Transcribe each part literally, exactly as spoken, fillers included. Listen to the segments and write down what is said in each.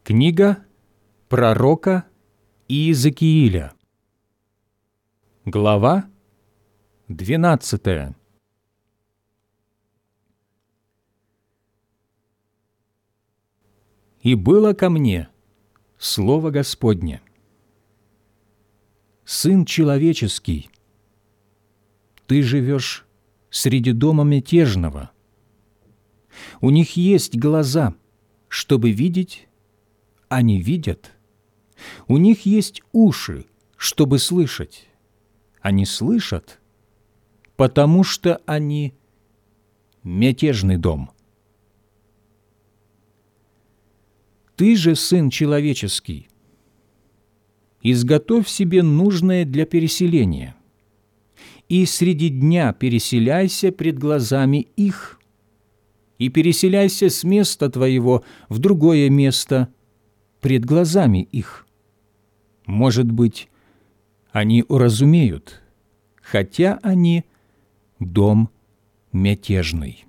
Книга пророка Иезекииля, глава двенадцатая. «И было ко мне слово Господне: Сын человеческий, ты живешь среди дома мятежного. У них есть глаза, чтобы видеть, а не видят. У них есть уши, чтобы слышать, а не слышат, потому что они мятежный дом. Ты же, сын человеческий, изготовь себе нужное для переселения, и среди дня переселяйся пред глазами их, и переселяйся с места твоего в другое место пред глазами их. Может быть, они уразумеют, хотя они дом мятежный.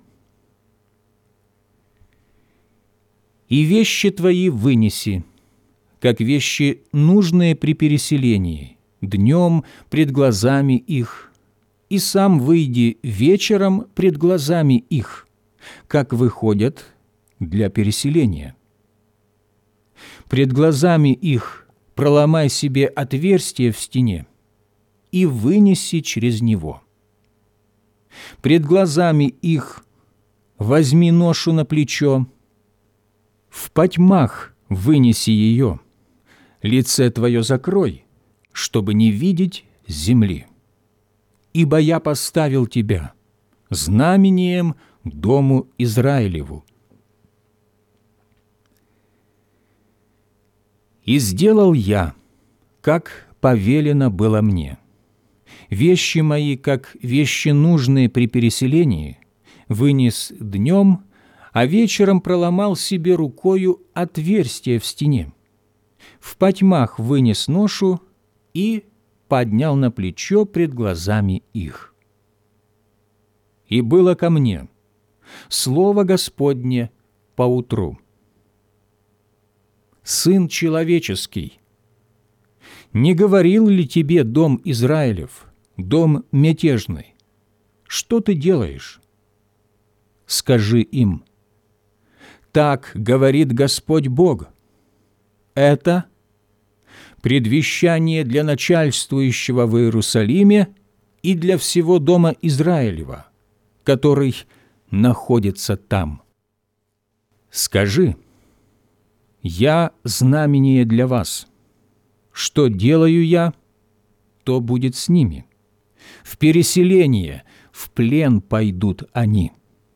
И вещи твои вынеси, как вещи, нужные при переселении, днем пред глазами их, и сам выйди вечером пред глазами их, как выходят для переселения. Пред глазами их проломай себе отверстие в стене и вынеси через него. Пред глазами их возьми ношу на плечо, в потьмах вынеси ее, лице твое закрой, чтобы не видеть земли. Ибо я поставил тебя знамением дому Израилеву. И сделал я, как повелено было мне. Вещи мои, как вещи нужные при переселении, вынес днем, а вечером проломал себе рукою отверстие в стене. В потьмах вынес ношу и поднял на плечо пред глазами их. И было ко мне слово Господне поутру: Сын человеческий, не говорил ли тебе дом Израилев, дом мятежный, что ты делаешь? Скажи им: так говорит Господь Бог. Это предвещание для начальствующего в Иерусалиме и для всего дома Израилева, который находится там. Скажи: я знамение для вас. Что делаю я, то будет с ними. В переселение, в плен пойдут они.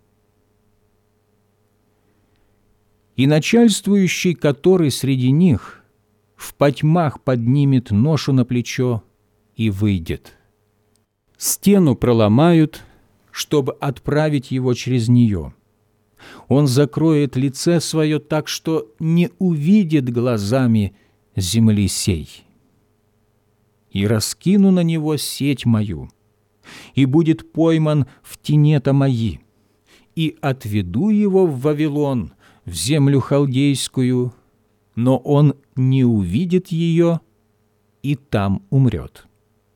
И начальствующий, который среди них, в потьмах поднимет ношу на плечо и выйдет. Стену проломают, чтобы отправить его через нее. Он закроет лице свое так, что не увидит глазами земли сей. И раскину на него сеть мою, и будет пойман в тенета мои, и отведу его в Вавилон, в землю халдейскую, но он не увидит ее и там умрет.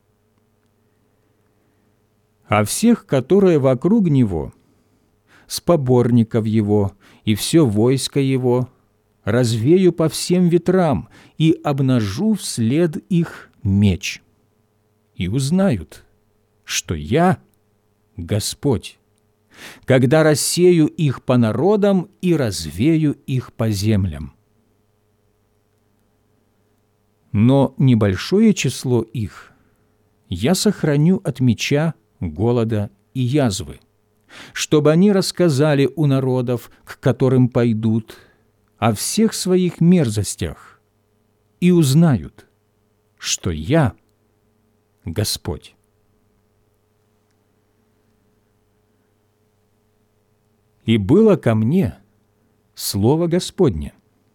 А всех, которые вокруг него, с поборников его и все войско его, развею по всем ветрам и обнажу вслед их меч. И узнают, что я Господь, когда рассею их по народам и развею их по землям. Но небольшое число их я сохраню от меча, голода и язвы, чтобы они рассказали у народов, к которым пойдут, о всех своих мерзостях, и узнают, что я Господь. И было ко мне слово Господне: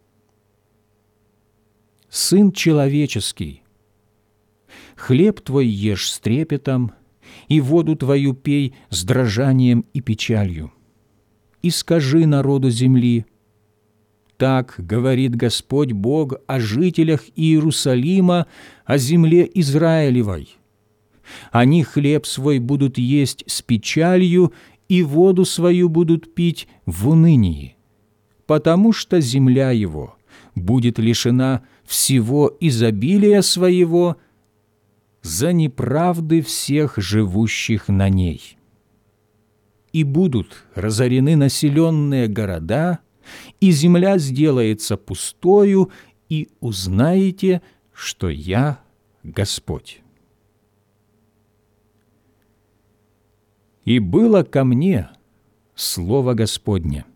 Сын человеческий, хлеб твой ешь с трепетом, и воду твою пей с дрожанием и печалью. И скажи народу земли: Так говорит Господь Бог о жителях Иерусалима, о земле Израилевой. Они хлеб свой будут есть с печалью, и воду свою будут пить в унынии, потому что земля его будет лишена всего изобилия своего за неправды всех живущих на ней. И будут разорены населенные города, и земля сделается пустою, и узнаете, что я Господь. И было ко мне слово Господне: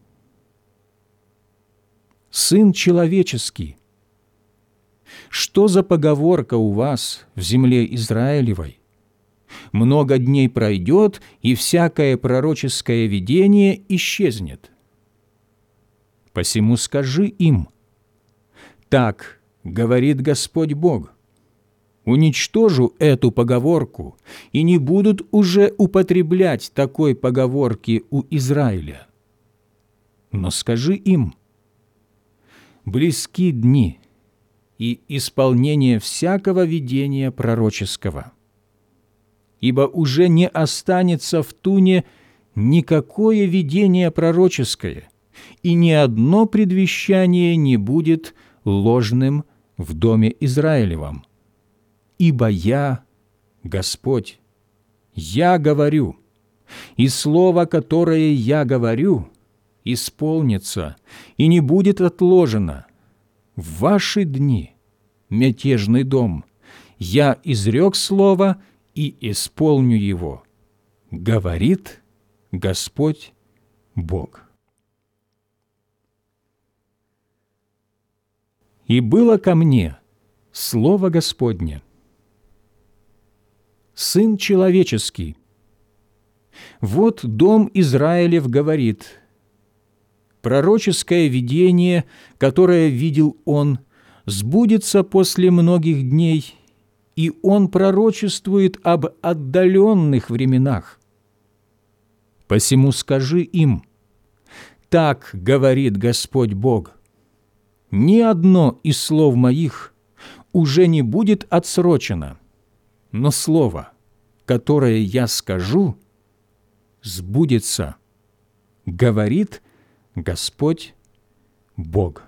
Сын человеческий, что за поговорка у вас в земле Израилевой? Много дней пройдет, и всякое пророческое видение исчезнет. Посему скажи им: так говорит Господь Бог, уничтожу эту поговорку, и не будут уже употреблять такой поговорки у Израиля. Но скажи им: близки дни и исполнение всякого видения пророческого, ибо уже не останется в туне никакое видение пророческое, и ни одно предвещание не будет ложным в доме Израилевом. Ибо я, Господь, я говорю, и слово, которое я говорю, исполнится и не будет отложено. В ваши дни, мятежный дом, я изрек слово и исполню его, говорит Господь Бог. И было ко мне слово Господне: Сын человеческий, вот дом Израилев говорит: пророческое видение, которое видел он, сбудется после многих дней, и он пророчествует об отдаленных временах. Посему скажи им: так говорит Господь Бог, ни одно из слов моих уже не будет отсрочено, но слово, которое я скажу, сбудется, говорит Господь Бог.